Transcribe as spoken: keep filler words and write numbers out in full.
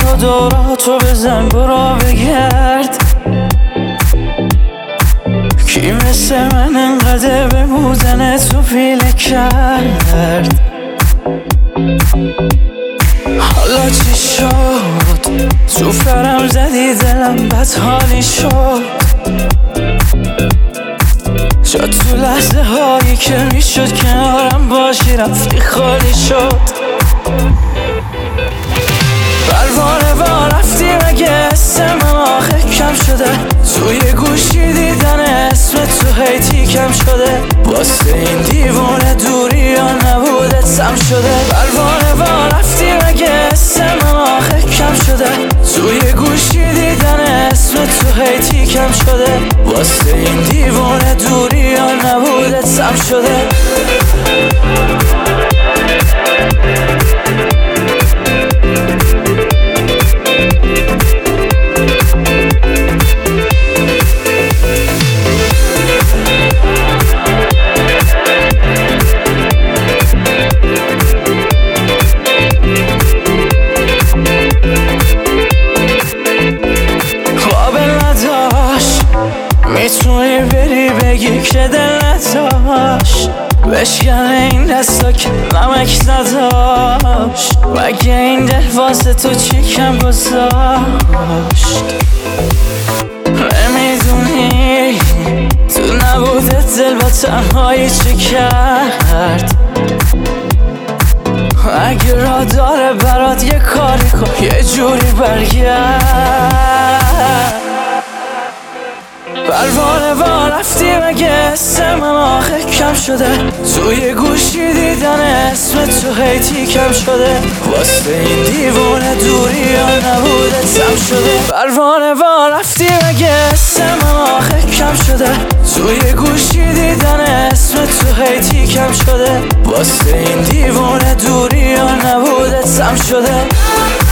و دوراتو بزن برو بگرد کی مثل من انقدر به بودن تو پیله کرد. حالا چی شد تو فرم زدی دلم بد حالی شد. شد تو لحظه هایی که میشد کنارم باشی رفتی خالی شد. پروانه با رفتی مگه اسم من آخه کم شده. توی گوشی دیدن اسم تو هیتی کم شده. واسه این دیوونه دوری یا نبوده سم شده. پروانه با رفتی مگه اسم من آخه کم شده. توی گوشی دیدن اسم تو هیتی کم شده. واسه این دیوونه دوری یا نبوده سم شده. میتونی بری بگی که دل نداشت. بشکن این دستا که نمک نداشت. مگه این دل واسه تو چی کم گذاشت. نمیدونی تو نبوده دل با تنهایی چی کرد. اگه را داره برات یه کاری کن یه جوری برگرد. پروانه با رفتی مگه اسم من آخه کم شده. توی گوشی دیدن اسم تو هیتی کم شده. واسه این دیوونه دوری یا نبوده سم شده. پروانه با رفتی مگه اسم من آخه کم شده. توی گوشی دیدن اسم تو هیتی کم شده. واسه این دیوونه دوری یا نبوده سم شده.